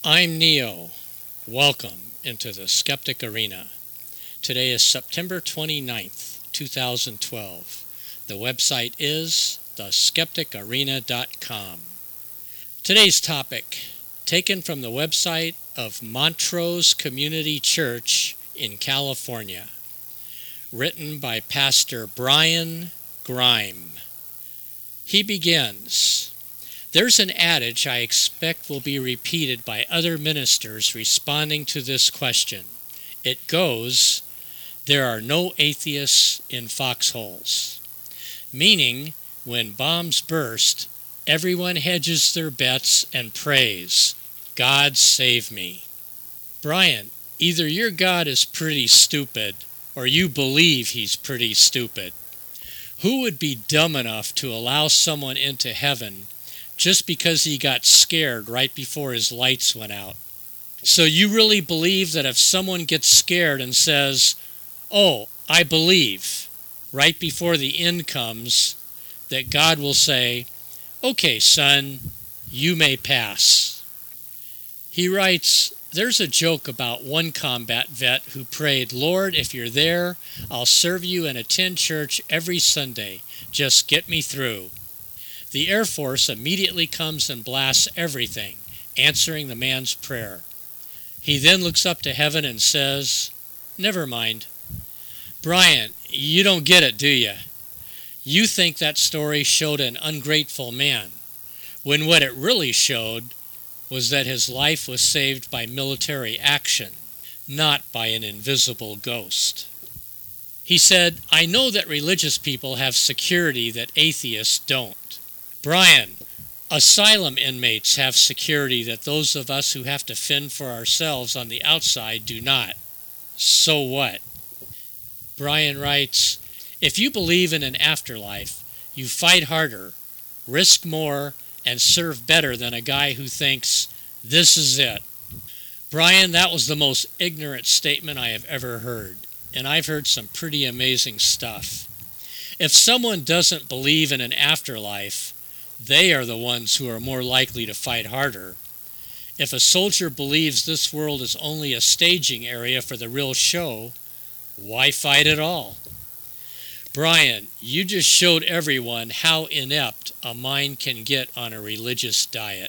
I'm Neo. Welcome into the Skeptic Arena. Today is September 29th, 2012. The website is theskepticarena.com. Today's topic, taken from the website of Montrose Community Church in California. Written by Pastor Brian Grime. He begins, "There's an adage I expect will be repeated by other ministers responding to this question. It goes, there are no atheists in foxholes. Meaning, when bombs burst, everyone hedges their bets and prays, God save me." Brian, either your God is pretty stupid, or you believe he's pretty stupid. Who would be dumb enough to allow someone into heaven just because he got scared right before his lights went out? So you really believe that if someone gets scared and says, "Oh, I believe," right before the end comes, that God will say, "Okay, son, you may pass." He writes, "There's a joke about one combat vet who prayed, 'Lord, if you're there, I'll serve you and attend church every Sunday. Just get me through.' The Air Force immediately comes and blasts everything, answering the man's prayer. He then looks up to heaven and says, 'Never mind.' Brian, you don't get it, do you? You think that story showed an ungrateful man, when what it really showed was that his life was saved by military action, not by an invisible ghost." He said, "I know that religious people have security that atheists don't. Brian, asylum inmates have security that those of us who have to fend for ourselves on the outside do not. So what?" Brian writes, "If you believe in an afterlife, you fight harder, risk more, and serve better than a guy who thinks, 'This is it.'" Brian, that was the most ignorant statement I have ever heard, and I've heard some pretty amazing stuff. If someone doesn't believe in an afterlife, they are the ones who are more likely to fight harder. If a soldier believes this world is only a staging area for the real show, why fight at all? Brian, you just showed everyone how inept a mind can get on a religious diet.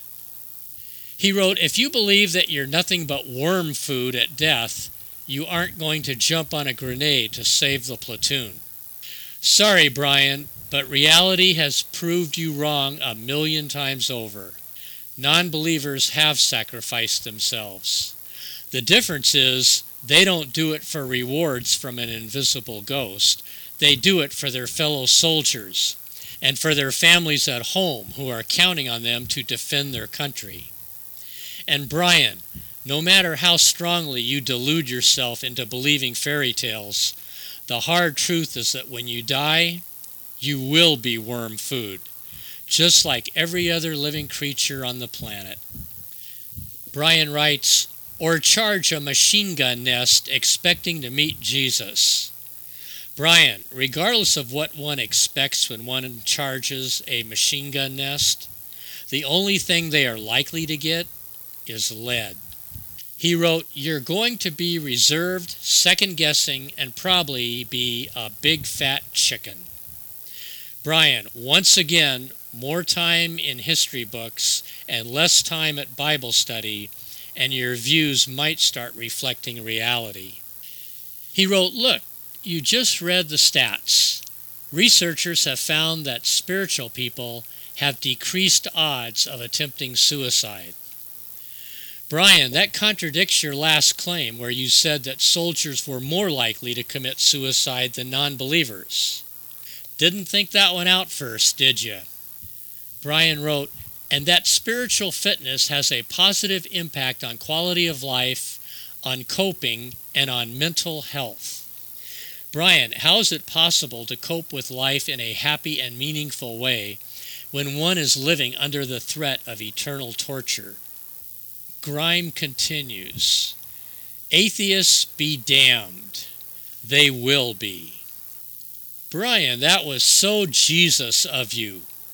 He wrote, "If you believe that you're nothing but worm food at death, you aren't going to jump on a grenade to save the platoon. Sorry, Brian, but reality has proved you wrong 1,000,000 times over. Non-believers have sacrificed themselves. The difference is they don't do it for rewards from an invisible ghost. They do it for their fellow soldiers and for their families at home who are counting on them to defend their country. And Brian, no matter how strongly you delude yourself into believing fairy tales, the hard truth is that when you die, you will be worm food, just like every other living creature on the planet." Brian writes, "Or charge a machine gun nest expecting to meet Jesus." Brian, regardless of what one expects when one charges a machine gun nest, the only thing they are likely to get is lead. He wrote, "You're going to be reserved, second-guessing, and probably be a big fat chicken." Brian, once again, more time in history books and less time at Bible study, and your views might start reflecting reality. He wrote, "Look, you just read the stats. Researchers have found that spiritual people have decreased odds of attempting suicide." Brian, that contradicts your last claim where you said that soldiers were more likely to commit suicide than non-believers. Didn't think that one out first, did you? Brian wrote, "And that spiritual fitness has a positive impact on quality of life, on coping, and on mental health." Brian, how is it possible to cope with life in a happy and meaningful way when one is living under the threat of eternal torture? Grime continues, "Atheists be damned. They will be." Brian, that was so Jesus of you.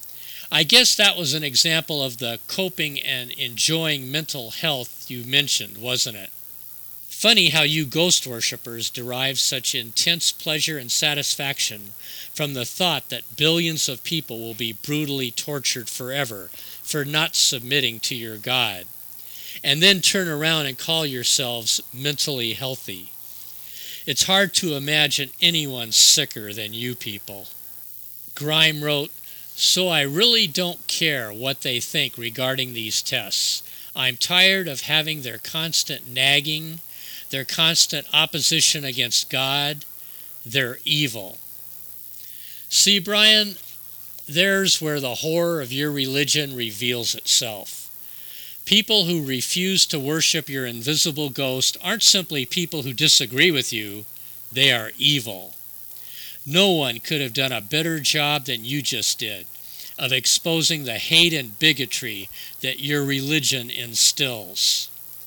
I guess that was an example of the coping and enjoying mental health you mentioned, wasn't it? Funny how you ghost worshippers derive such intense pleasure and satisfaction from the thought that billions of people will be brutally tortured forever for not submitting to your God, and then turn around and call yourselves mentally healthy. It's hard to imagine anyone sicker than you people. Grime wrote, "So I really don't care what they think regarding these tests. I'm tired of having their constant nagging, their constant opposition against God. They're evil." See, Brian, there's where the horror of your religion reveals itself. People who refuse to worship your invisible ghost aren't simply people who disagree with you, they are evil. No one could have done a better job than you just did of exposing the hate and bigotry that your religion instills.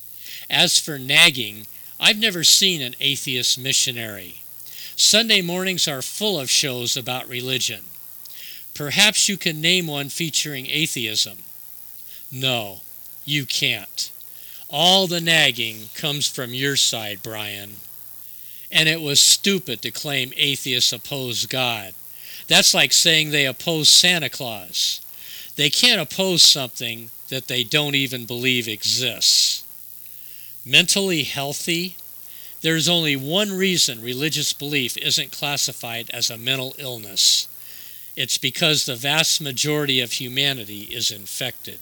As for nagging, I've never seen an atheist missionary. Sunday mornings are full of shows about religion. Perhaps you can name one featuring atheism. No, you can't. All the nagging comes from your side, Brian. And it was stupid to claim atheists oppose God. That's like saying they oppose Santa Claus. They can't oppose something that they don't even believe exists. Mentally healthy? There's only one reason religious belief isn't classified as a mental illness. It's because the vast majority of humanity is infected.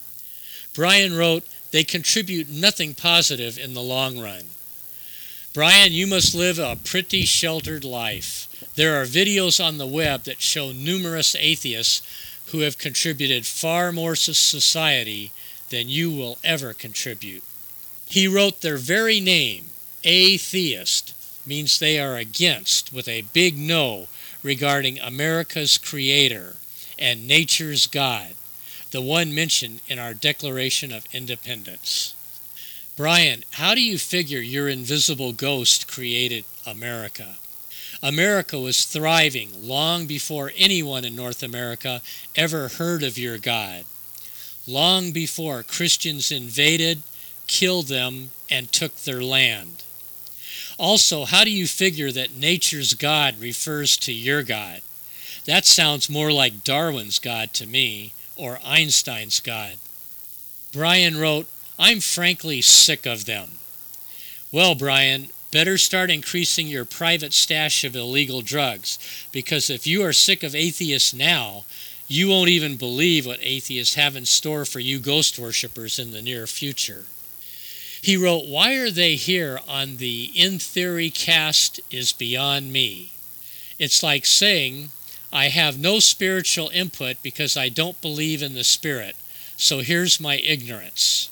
Brian wrote, "They contribute nothing positive in the long run." Brian, you must live a pretty sheltered life. There are videos on the web that show numerous atheists who have contributed far more to society than you will ever contribute. He wrote their very name, atheist, means they are against, with a big no, regarding America's Creator and nature's God, the one mentioned in our Declaration of Independence. Brian, how do you figure your invisible ghost created America? America was thriving long before anyone in North America ever heard of your God, long before Christians invaded, killed them, and took their land. Also, how do you figure that nature's God refers to your God? That sounds more like Darwin's God to me, or Einstein's God. Brian wrote, "I'm frankly sick of them." Well, Brian, better start increasing your private stash of illegal drugs, because if you are sick of atheists now, you won't even believe what atheists have in store for you ghost worshippers in the near future. He wrote, "Why are they here on the In Theory cast is beyond me. It's like saying, I have no spiritual input because I don't believe in the Spirit, so here's my ignorance."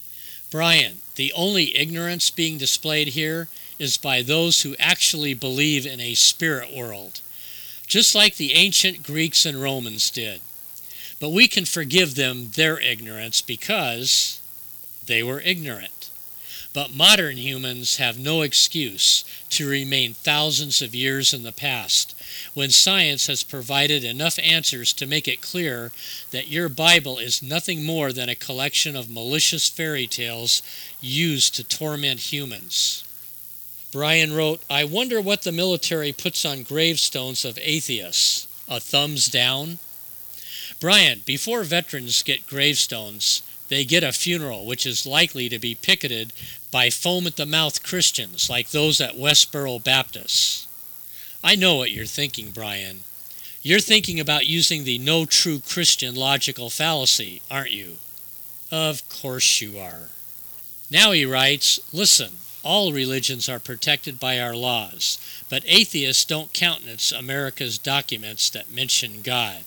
Brian, the only ignorance being displayed here is by those who actually believe in a spirit world, just like the ancient Greeks and Romans did. But we can forgive them their ignorance because they were ignorant. But modern humans have no excuse to remain thousands of years in the past, when science has provided enough answers to make it clear that your Bible is nothing more than a collection of malicious fairy tales used to torment humans. Brian wrote, "I wonder what the military puts on gravestones of atheists. A thumbs down?" Brian, before veterans get gravestones, they get a funeral which is likely to be picketed by foam-at-the-mouth Christians like those at Westboro Baptist. I know what you're thinking, Brian. You're thinking about using the no true Christian logical fallacy, aren't you? Of course you are. Now he writes, "Listen, all religions are protected by our laws, but atheists don't countenance America's documents that mention God."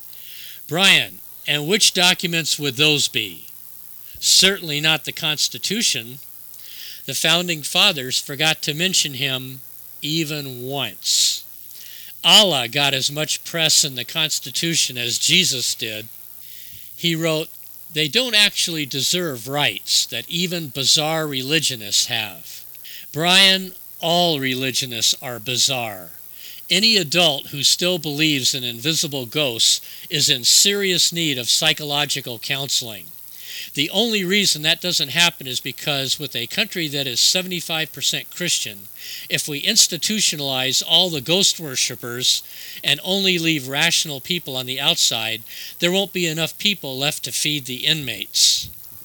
Brian, and which documents would those be? Certainly not the Constitution. The Founding Fathers forgot to mention him even once. Allah got as much press in the Constitution as Jesus did. He wrote, "They don't actually deserve rights that even bizarre religionists have." Brian, all religionists are bizarre. Any adult who still believes in invisible ghosts is in serious need of psychological counseling. The only reason that doesn't happen is because with a country that is 75% Christian, if we institutionalize all the ghost worshippers and only leave rational people on the outside, there won't be enough people left to feed the inmates.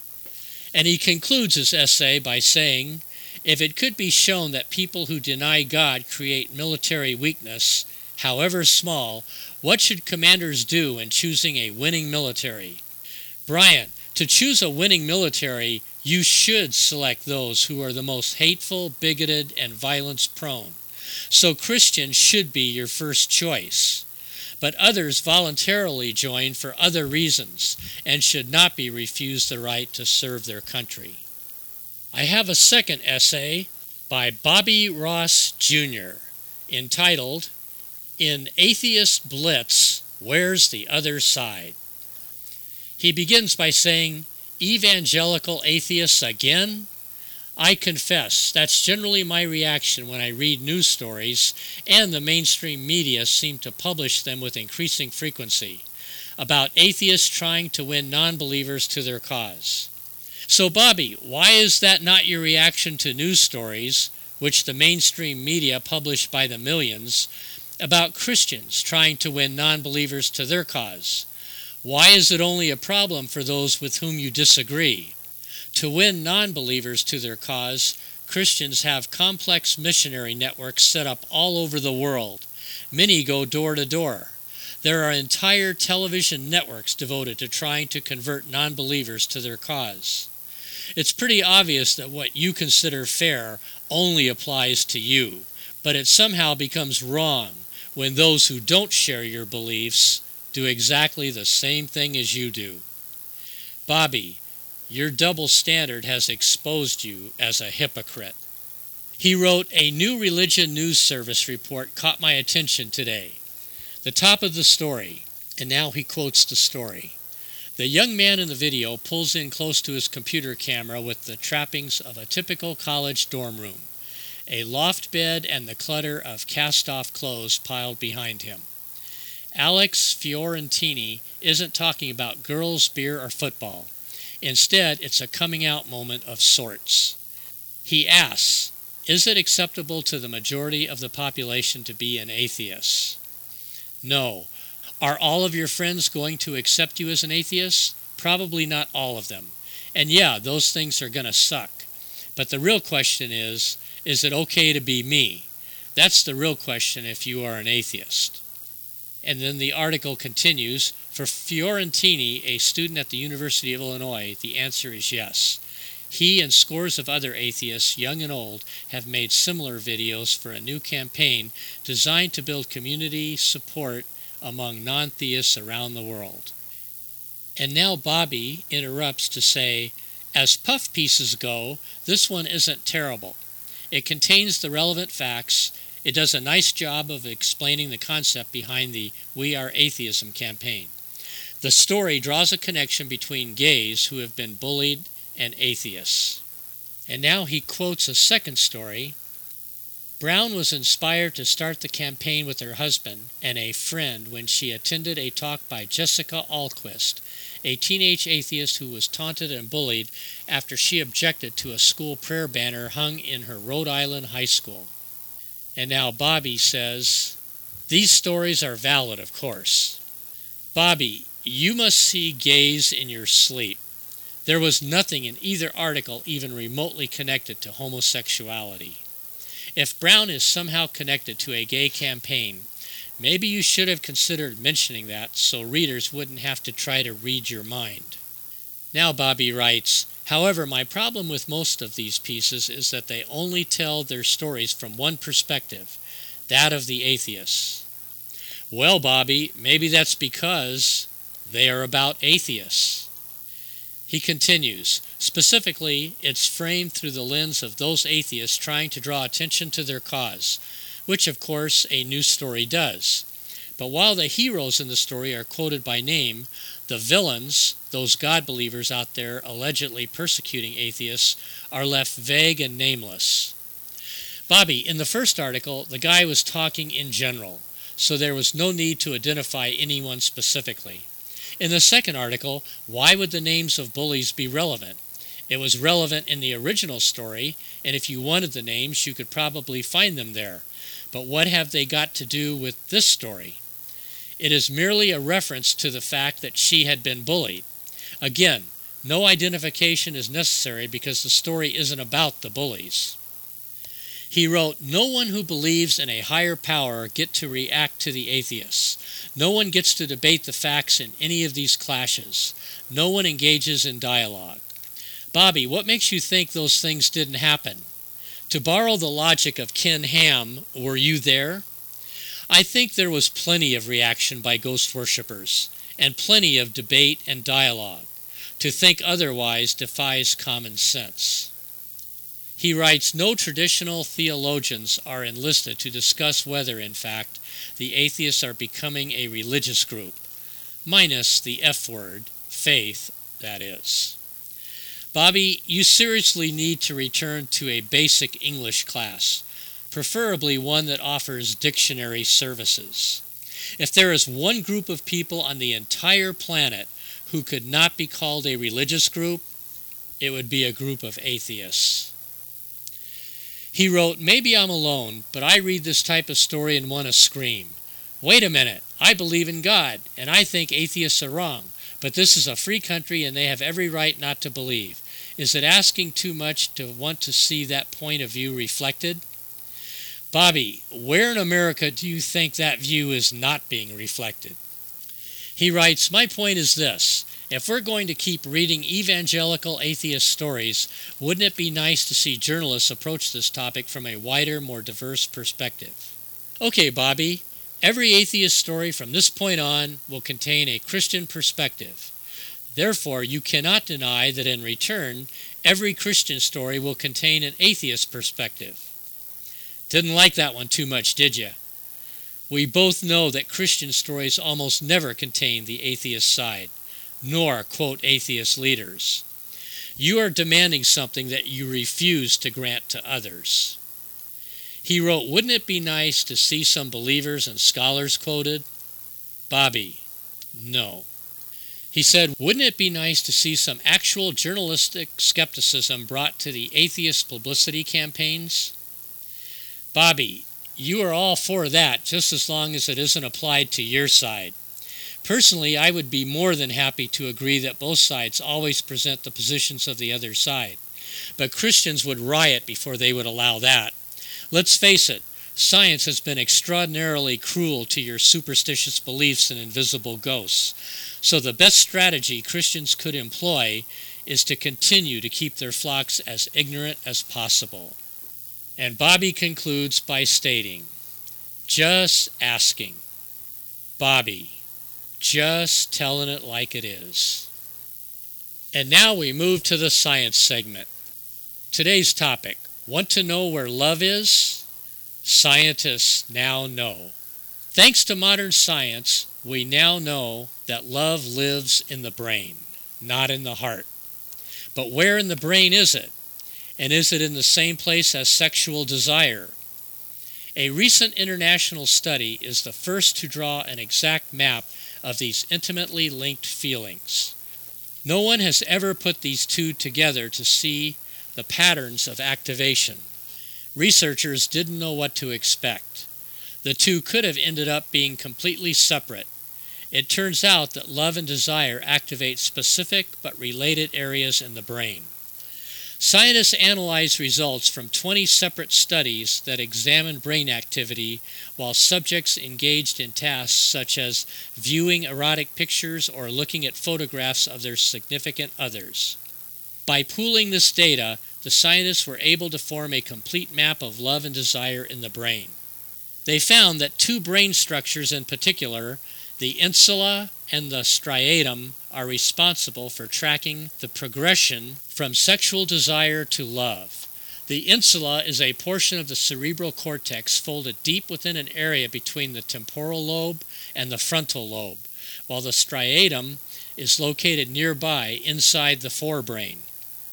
And he concludes his essay by saying, if it could be shown that people who deny God create military weakness, however small, what should commanders do in choosing a winning military? Brian, to choose a winning military, you should select those who are the most hateful, bigoted, and violence-prone. So Christians should be your first choice. But others voluntarily join for other reasons and should not be refused the right to serve their country. I have a second essay by Bobby Ross, Jr., entitled, In Atheist Blitz, Where's the Other Side? He begins by saying, evangelical atheists again? I confess, that's generally my reaction when I read news stories, and the mainstream media seem to publish them with increasing frequency, about atheists trying to win non-believers to their cause. So Bobby, why is that not your reaction to news stories, which the mainstream media publish by the millions, about Christians trying to win non-believers to their cause? Why is it only a problem for those with whom you disagree? To win non-believers to their cause, Christians have complex missionary networks set up all over the world. Many go door to door. There are entire television networks devoted to trying to convert non-believers to their cause. It's pretty obvious that what you consider fair only applies to you, but it somehow becomes wrong when those who don't share your beliefs do exactly the same thing as you do. Bobby, your double standard has exposed you as a hypocrite. He wrote, a New Religion News Service report caught my attention today. The top of the story, and now he quotes the story. The young man in the video pulls in close to his computer camera with the trappings of a typical college dorm room, a loft bed and the clutter of cast-off clothes piled behind him. Alex Fiorentini isn't talking about girls, beer, or football. Instead, it's a coming-out moment of sorts. He asks, is it acceptable to the majority of the population to be an atheist? No. Are all of your friends going to accept you as an atheist? Probably not all of them. And yeah, those things are going to suck. But the real question is it okay to be me? That's the real question if you are an atheist. And then the article continues, for Fiorentini, a student at the University of Illinois, the answer is yes. He and scores of other atheists, young and old, have made similar videos for a new campaign designed to build community support among non-theists around the world. And now Bobby interrupts to say, as puff pieces go, this one isn't terrible. It contains the relevant facts. It does a nice job of explaining the concept behind the We Are Atheism campaign. The story draws a connection between gays who have been bullied and atheists. And now he quotes a second story. Brown was inspired to start the campaign with her husband and a friend when she attended a talk by Jessica Ahlquist, a teenage atheist who was taunted and bullied after she objected to a school prayer banner hung in her Rhode Island high school. And now Bobby says, these stories are valid, of course. Bobby, you must see gays in your sleep. There was nothing in either article even remotely connected to homosexuality. If Brown is somehow connected to a gay campaign, maybe you should have considered mentioning that so readers wouldn't have to try to read your mind. Now Bobby writes, however, my problem with most of these pieces is that they only tell their stories from one perspective, that of the atheists. Well, Bobby, maybe that's because they are about atheists. He continues, specifically, it's framed through the lens of those atheists trying to draw attention to their cause, which of course a news story does. But while the heroes in the story are quoted by name, the villains, those God believers out there allegedly persecuting atheists, are left vague and nameless. Bobby, in the first article, the guy was talking in general, so there was no need to identify anyone specifically. In the second article, why would the names of bullies be relevant? It was relevant in the original story, and if you wanted the names, you could probably find them there. But what have they got to do with this story? It is merely a reference to the fact that she had been bullied. Again, no identification is necessary because the story isn't about the bullies. He wrote, "No one who believes in a higher power gets to react to the atheists. No one gets to debate the facts in any of these clashes. No one engages in dialogue." Bobby, what makes you think those things didn't happen? To borrow the logic of Ken Ham, were you there? I think there was plenty of reaction by ghost worshippers, and plenty of debate and dialogue. To think otherwise defies common sense. He writes, no traditional theologians are enlisted to discuss whether, in fact, the atheists are becoming a religious group, minus the F word, faith, that is. Bobby, you seriously need to return to a basic English class, preferably one that offers dictionary services. If there is one group of people on the entire planet who could not be called a religious group, it would be a group of atheists. He wrote, maybe I'm alone, but I read this type of story and want to scream. Wait a minute, I believe in God, and I think atheists are wrong, but this is a free country and they have every right not to believe. Is it asking too much to want to see that point of view reflected? Bobby, where in America do you think that view is not being reflected? He writes, my point is this. If we're going to keep reading evangelical atheist stories, wouldn't it be nice to see journalists approach this topic from a wider, more diverse perspective? Okay, Bobby, every atheist story from this point on will contain a Christian perspective. Therefore, you cannot deny that in return, every Christian story will contain an atheist perspective. Didn't like that one too much, did you? We both know that Christian stories almost never contain the atheist side, nor quote atheist leaders. You are demanding something that you refuse to grant to others. He wrote, wouldn't it be nice to see some believers and scholars quoted? Bobby, no. He said, wouldn't it be nice to see some actual journalistic skepticism brought to the atheist publicity campaigns? Bobby, you are all for that just as long as it isn't applied to your side. Personally, I would be more than happy to agree that both sides always present the positions of the other side. But Christians would riot before they would allow that. Let's face it, science has been extraordinarily cruel to your superstitious beliefs in invisible ghosts. So the best strategy Christians could employ is to continue to keep their flocks as ignorant as possible. And Bobby concludes by stating, just asking. Bobby, just telling it like it is. And now we move to the science segment. Today's topic, want to know where love is? Scientists now know. Thanks to modern science, we now know that love lives in the brain, not in the heart. But where in the brain is it? And is it in the same place as sexual desire? A recent international study is the first to draw an exact map of these intimately linked feelings. No one has ever put these two together to see the patterns of activation. Researchers didn't know what to expect. The two could have ended up being completely separate. It turns out that love and desire activate specific but related areas in the brain. Scientists analyzed results from 20 separate studies that examined brain activity while subjects engaged in tasks such as viewing erotic pictures or looking at photographs of their significant others. By pooling this data, the scientists were able to form a complete map of love and desire in the brain. They found that two brain structures in particular, the insula and the striatum, are responsible for tracking the progression from sexual desire to love. The insula is a portion of the cerebral cortex folded deep within an area between the temporal lobe and the frontal lobe, while the striatum is located nearby inside the forebrain.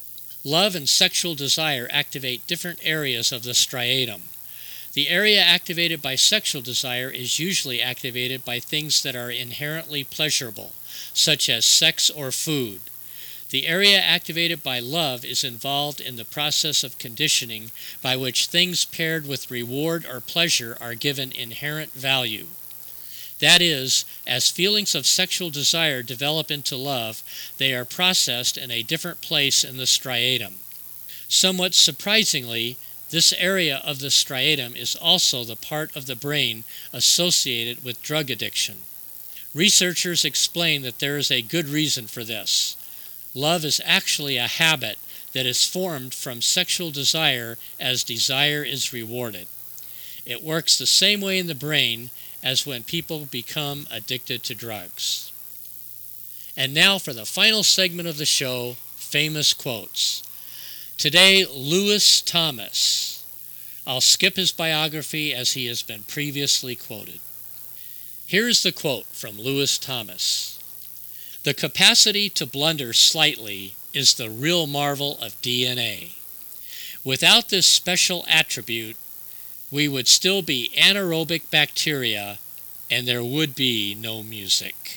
Love and sexual desire activate different areas of the striatum. The area activated by sexual desire is usually activated by things that are inherently pleasurable, such as sex or food. The area activated by love is involved in the process of conditioning by which things paired with reward or pleasure are given inherent value. That is, as feelings of sexual desire develop into love, they are processed in a different place in the striatum. Somewhat surprisingly, this area of the striatum is also the part of the brain associated with drug addiction. Researchers explain that there is a good reason for this. Love is actually a habit that is formed from sexual desire as desire is rewarded. It works the same way in the brain as when people become addicted to drugs. And now for the final segment of the show, famous quotes. Today, Lewis Thomas. I'll skip his biography as he has been previously quoted. Here's the quote from Lewis Thomas. The capacity to blunder slightly is the real marvel of DNA. Without this special attribute, we would still be anaerobic bacteria, and there would be no music.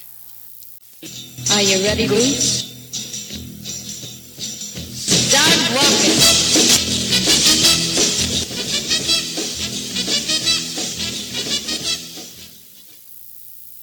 Are you ready, Boots? Start walking.